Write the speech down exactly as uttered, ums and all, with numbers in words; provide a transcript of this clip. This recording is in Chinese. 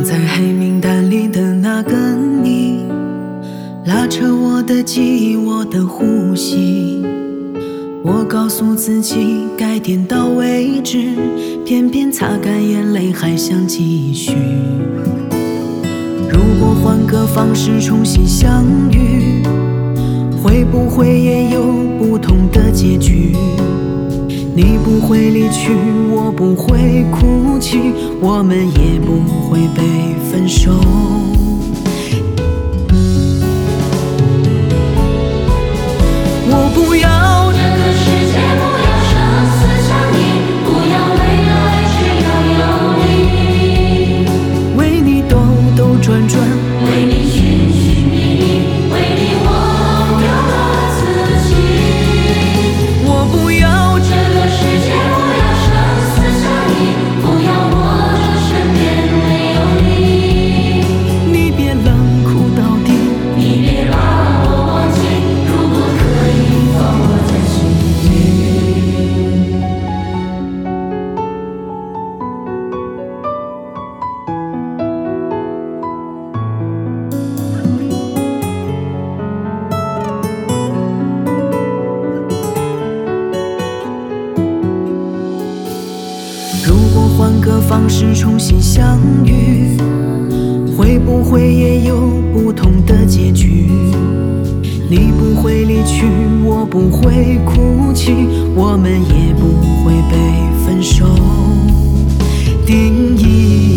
在黑名单里的那个你，拉扯我的记忆，我的呼吸。我告诉自己该点到为止，偏偏擦干眼泪还想继续。如果换个方式重新相遇，会不会也有不同的结局？你不会离去，我不会哭泣，我们也不会被分手。我不要这个世界，不要生死相依，不要为了爱只要有你， 为你兜兜转转， 为你寻寻觅觅，为你忘掉了自己。 我不要这个世界，不要生死相依，不要我这身边没有你， 你别冷酷到底， 你别把我忘记，如果可以放我在心里。 如果换个方式重新相遇，会不会也有不同的结局？你不会离去，我不会哭泣，我们也不会被分手。定义